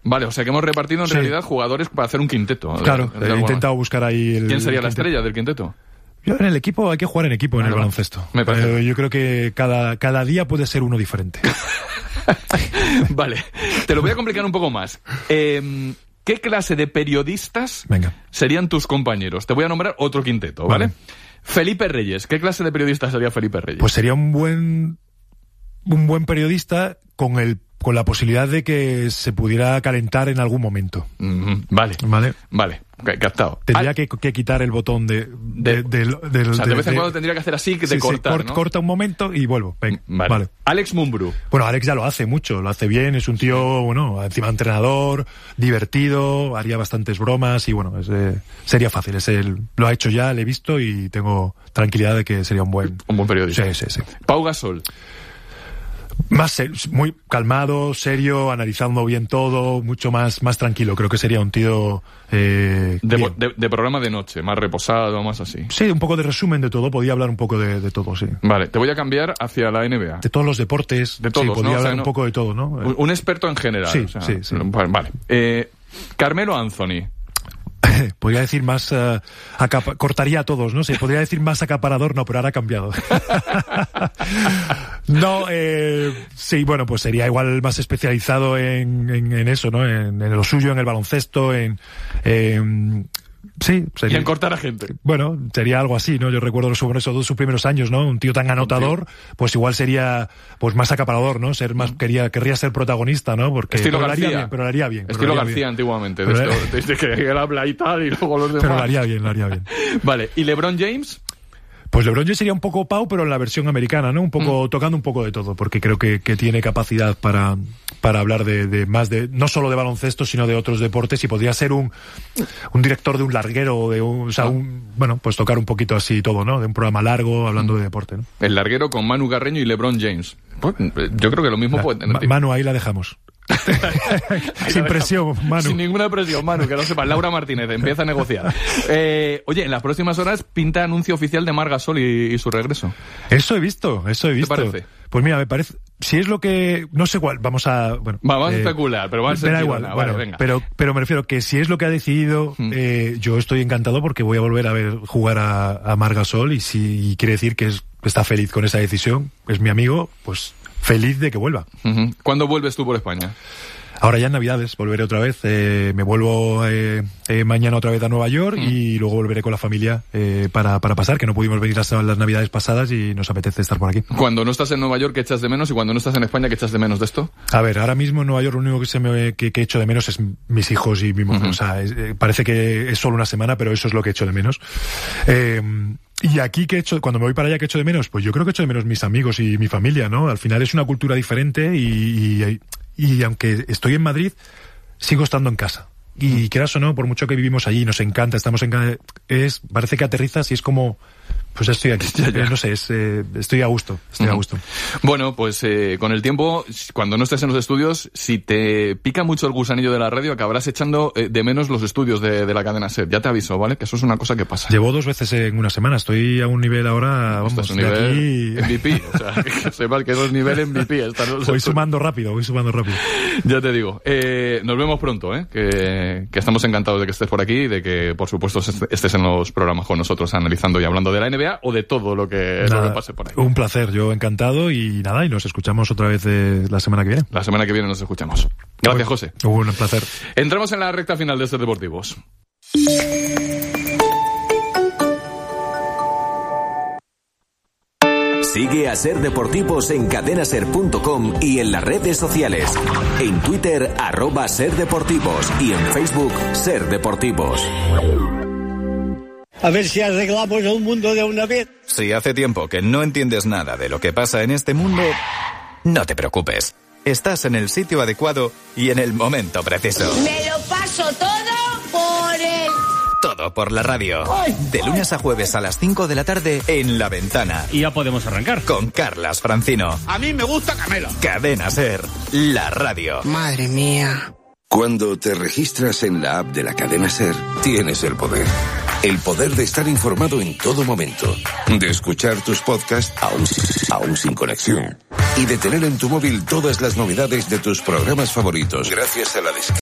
Vale, o sea que hemos repartido en realidad jugadores para hacer un quinteto. Claro, he intentado buscar ahí ¿Quién sería la estrella del quinteto? Yo en el equipo, hay que jugar en equipo en el baloncesto. Me parece. Yo creo que cada día puede ser uno diferente. Vale, te lo voy a complicar un poco más. ¿Qué clase de periodistas serían tus compañeros? Te voy a nombrar otro quinteto, ¿vale? Felipe Reyes, ¿qué clase de periodista sería Felipe Reyes? Pues sería un buen periodista con la posibilidad de que se pudiera calentar en algún momento. Vale, captado. Tendría que quitar el botón de vez en cuando tendría que hacer así, de cortar, ¿no? Corta un momento y vuelvo. Vale. Alex Mumbrú. Bueno, Alex ya lo hace mucho, lo hace bien, es un tío, bueno, encima entrenador, divertido, haría bastantes bromas y bueno, sería fácil. Lo ha hecho ya, le he visto y tengo tranquilidad de que sería un buen periodista. Sí. Pau Gasol. Muy calmado, serio, analizando bien todo, mucho más tranquilo. Creo que sería un tío de programa de noche, más reposado, más así. Sí, un poco de resumen de todo, podía hablar un poco de todo, sí. Vale, te voy a cambiar hacia la NBA. De todos los deportes, de todos, sí, podía hablar un poco de todo, ¿no? Un experto en general. Sí. Vale. Carmelo Anthony. Podría decir más cortaría a todos, ¿no? Podría decir más acaparador, no, pero ahora ha cambiado. No, sí, bueno, pues sería igual más especializado en eso, ¿no? En lo suyo, en el baloncesto, sí, sería. Y en cortar a gente. Bueno, sería algo así, ¿no? Yo recuerdo sobre esos sus primeros años, ¿no? Un tío tan anotador, pues igual sería pues más acaparador, ¿no? Querría ser protagonista, ¿no? Porque estilo García. Pero lo haría bien. Estilo García antiguamente, desde que él habla y tal, y luego los demás. Pero lo haría bien. Vale, ¿y LeBron James? Pues LeBron James sería un poco Pau, pero en la versión americana, ¿no? Un poco tocando un poco de todo, porque creo que tiene capacidad para hablar de más no solo de baloncesto, sino de otros deportes, y podría ser un director de un larguero, bueno, pues tocar un poquito así todo, ¿no? De un programa largo hablando de deporte, ¿no? El larguero con Manu Carreño y LeBron James. Pues, yo creo que lo mismo puede tener. Manu, ahí la dejamos. Sin presión, Manu. Sin ninguna presión, Manu, que lo sepas. Laura Martínez empieza a negociar. Oye, en las próximas horas pinta anuncio oficial de Marc Gasol y su regreso. Eso he visto. ¿Qué parece? Pues mira, me parece. Si es lo que. No sé cuál. Vamos a especular, pero vamos a da igual. Bueno, venga. Pero me refiero que si es lo que ha decidido, yo estoy encantado porque voy a volver a ver jugar a Marc Gasol y quiere decir que está feliz con esa decisión. Es mi amigo, pues. Feliz de que vuelva. ¿Cuándo vuelves tú por España? Ahora ya en Navidades, volveré otra vez. Me vuelvo mañana otra vez a Nueva York y luego volveré con la familia para pasar, que no pudimos venir las Navidades pasadas y nos apetece estar por aquí. Cuando no estás en Nueva York, ¿qué echas de menos? Y cuando no estás en España, ¿qué echas de menos de esto? A ver, ahora mismo en Nueva York lo único que echo de menos es mis hijos y mi mujer. O sea, parece que es solo una semana, pero eso es lo que echo de menos. Y aquí, cuando me voy para allá, ¿qué echo de menos? Pues yo creo que echo de menos mis amigos y mi familia, ¿no? Al final es una cultura diferente y aunque estoy en Madrid, sigo estando en casa. Y quieras o no, por mucho que vivimos allí, nos encanta, parece que aterrizas y es como, pues estoy aquí. No sé, estoy a gusto. Bueno, pues con el tiempo, cuando no estés en los estudios, si te pica mucho el gusanillo de la radio, acabarás echando de menos los estudios de la cadena SER. Ya te aviso, ¿vale? Que eso es una cosa que pasa. Llevo 2 veces en una semana, estoy a un nivel ahora, vamos, estás a un nivel MVP, o sea, que sepas que 2 niveles MVP. Voy sumando rápido. Ya te digo, nos vemos pronto, que estamos encantados de que estés por aquí y de que, por supuesto, estés en los programas con nosotros analizando y hablando de la NBA o de todo lo que pase por ahí. Un placer, yo encantado y nos escuchamos otra vez la semana que viene. La semana que viene nos escuchamos. Gracias, José. Un placer. Entramos en la recta final de Ser Deportivos. Sigue a Ser Deportivos en cadenaser.com y en las redes sociales. En Twitter, @SerDeportivos y en Facebook, Ser Deportivos. A ver si arreglamos el mundo de una vez. Si hace tiempo que no entiendes nada de lo que pasa en este mundo, no te preocupes. Estás en el sitio adecuado y en el momento preciso. Me lo paso todo por el... Todo por la radio. De lunes a jueves a las 5 de la tarde en La Ventana. Y ya podemos arrancar. Con Carlas Francino. A mí me gusta Camelo. Cadena Ser, la radio. Madre mía. Cuando te registras en la app de la cadena SER, tienes el poder. El poder de estar informado en todo momento, de escuchar tus podcasts aún sin conexión y de tener en tu móvil todas las novedades de tus programas favoritos gracias a la descarga.